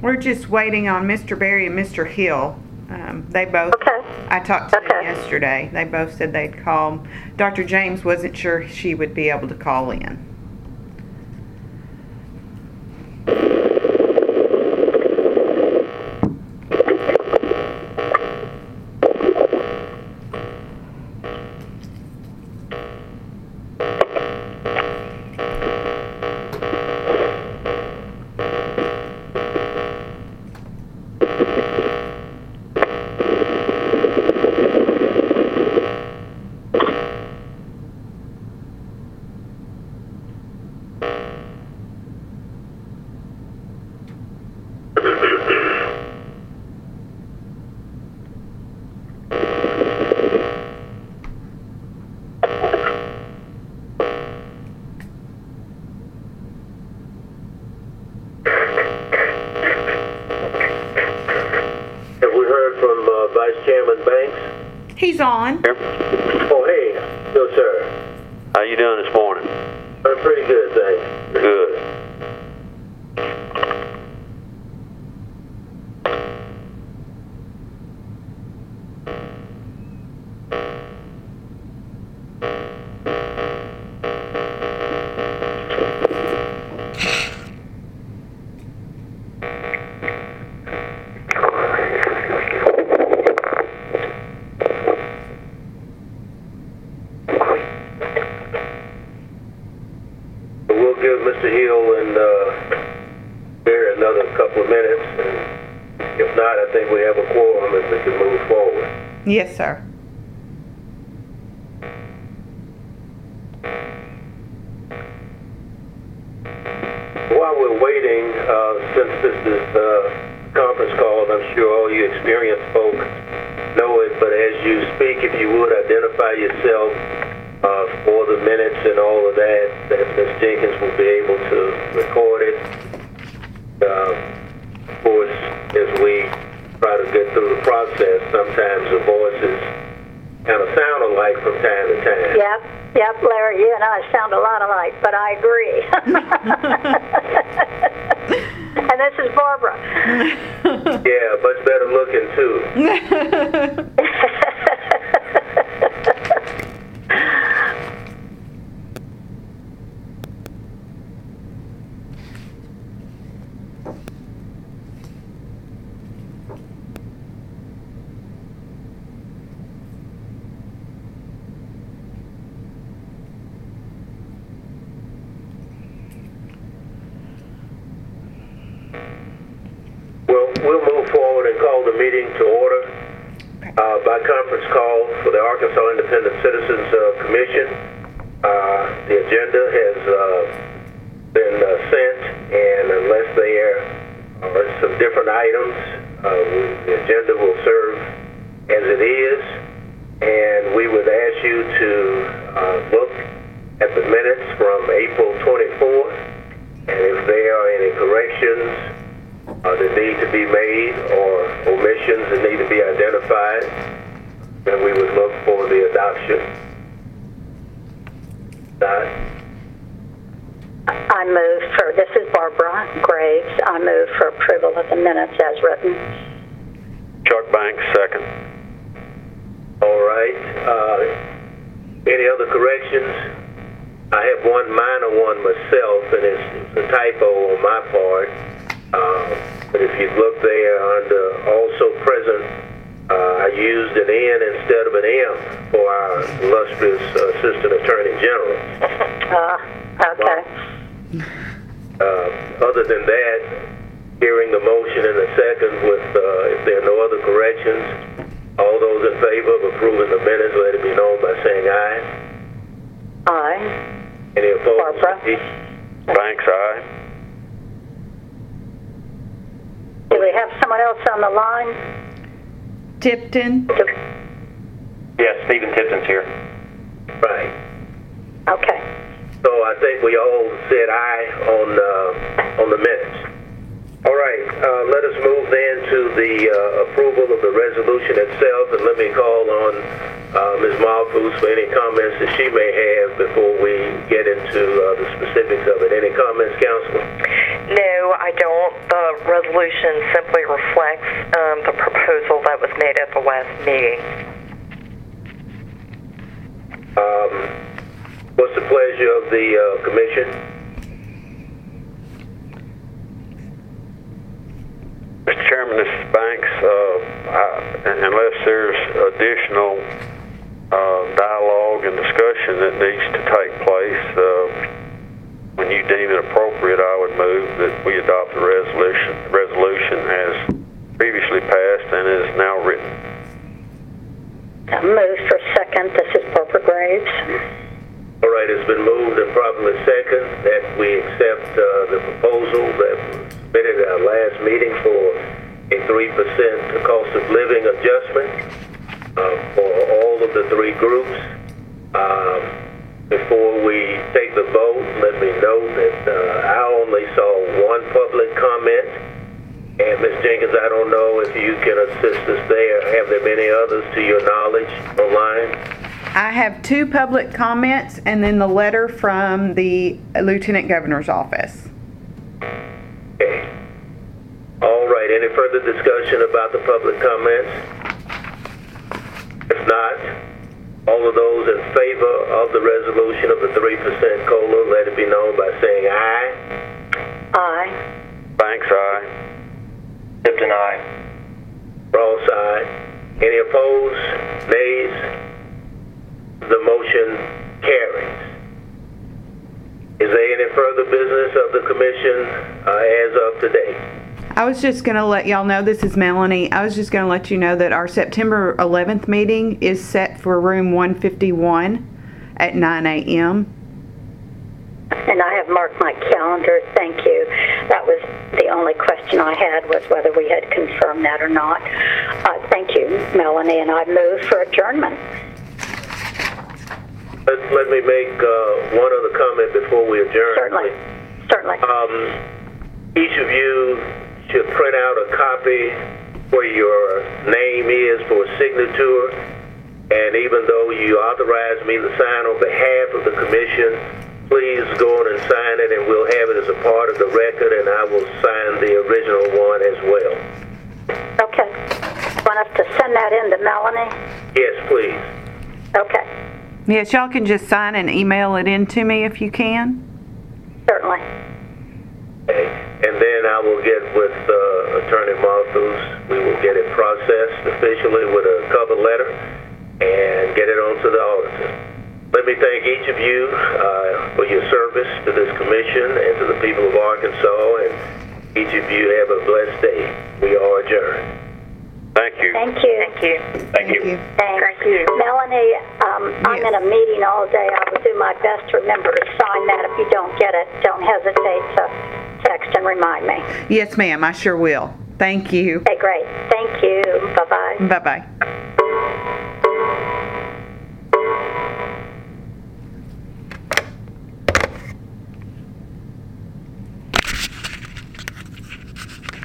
We're just waiting on Mr. Berry and Mr. Hill. They both, Okay. I talked to them Okay. yesterday. They both said they'd call. Dr. James wasn't sure she would be able to call in. Vice Chairman Banks? He's on. Here. Oh, hey. Good, sir. How you doing this morning? I'm pretty good, thanks. Good. We'll give Mr. Hill and Barry another couple of minutes. And if not, I think we have a quorum and we can move forward. Yes, sir. While we're waiting, since this is a conference call, and I'm sure all you experienced folks know it, but as you speak, if you would identify yourself for the minutes and all of that Ms. Jenkins will be able to record it. Of course, as we try to get through the process, sometimes the voices kind of sound alike from time to time. Yep, Larry, you and I sound a lot alike, but I agree. And this is Barbara. Yeah, much better looking too. We'll move forward and call the meeting to order by conference call for the Arkansas Independent Citizens Commission. The agenda has been sent, and unless there are some different items, the agenda will serve as it is, and we would ask you to look at the minutes from April 24th, and if there are any corrections that need to be made or omissions that need to be identified, then we would look for the adoption. I move for, this is Barbara Graves, I move for approval of the minutes as written. Chuck Banks, second. All right. Any other corrections? I have one minor one myself, and it's a typo on my part. But if you look there under also present, I used an N instead of an M for our illustrious Assistant Attorney General. Okay. Other than that, hearing the motion in a second with, if there are no other corrections, all those in favor of approving the minutes, let it be known by saying aye. Aye. Any opposed? Barbara. Banks, aye. Do we have someone else on the line? Tipton. Yes, Stephen Tipton's here. Right. Okay. So I think we all said aye on the minutes. All right, let us move then to the approval of the resolution itself, and let me call on Ms. Malfus for any comments that she may have before we get into the specifics of it. Any comments, Councilman? No, I don't. The the resolution simply reflects the proposal that was made at the last meeting. What's the pleasure of the commission? Mr. Chairman, this is Banks. Unless there's additional dialogue and discussion that needs to take place, when you deem it appropriate, I would move that we adopt the resolution as previously passed and is now written. I move for second. This is Barbara Graves. All right, it's been moved and properly second that we accept the proposal that was submitted at our last meeting for a 3% cost of living adjustment for all of the three groups. Before we take the vote, let me note that I only saw one public comment. And Ms. Jenkins, I don't know if you can assist us there. Have there been any others to your knowledge online? I have 2 public comments and then the letter from the Lieutenant Governor's office. Okay. All right, any further discussion about the public comments? If not, all of those in favor of the resolution of the 3% COLA, let it be known by saying aye. Aye. Banks, aye. Tipton, aye. Ross, aye. Any opposed? Nays? The motion carries. Is there any further business of the commission as of today? I was just going to let y'all know, this is Melanie. I was just going to let you know that our September 11th meeting is set for room 151 at 9 a.m. And I have marked my calendar. Thank you. That was the only question I had, was whether we had confirmed that or not. Thank you, Melanie, and I move for adjournment. Let me make one other comment before we adjourn. Certainly. Each of you should print out a copy where your name is for a signature. And even though you authorized me to sign on behalf of the commission, please go on and sign it, and we'll have it as a part of the record, and I will sign the original one as well. Okay. Want us to send that in to Melanie? Yes, please. Okay. Yes, y'all can just sign and email it in to me if you can. Certainly. Okay. And then I will get with Attorney Marthus. We will get it processed officially with a cover letter and get it on to the auditor. Let me thank each of you for your service to this commission and to the people of Arkansas, and each of you have a blessed day. We are adjourned. Thank you. Thank you. Thank you. Thank you. Melanie, I'm in a meeting all day. I will do my best to remember to sign that. If you don't get it, don't hesitate to text and remind me. Yes, ma'am, I sure will. Thank you. Okay, great. Thank you. Bye-bye. Bye-bye.